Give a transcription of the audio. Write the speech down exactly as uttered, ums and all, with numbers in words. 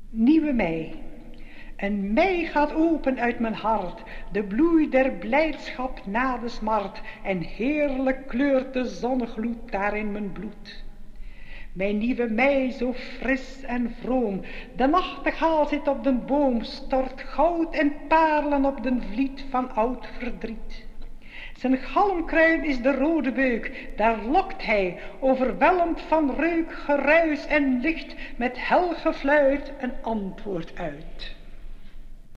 Nieuwe mei. Een mei gaat open uit mijn hart, de bloei der blijdschap na de smart, en heerlijk kleurt de zonnegloed daar in mijn bloed. Mijn nieuwe mei zo fris en vroom, de nachtegaal zit op den boom, stort goud en paarlen op den vliet van oud verdriet. Zijn galmkruin is de rode beuk, daar lokt hij, overwelmd van reuk, geruis en licht, met hel gefluit een antwoord uit.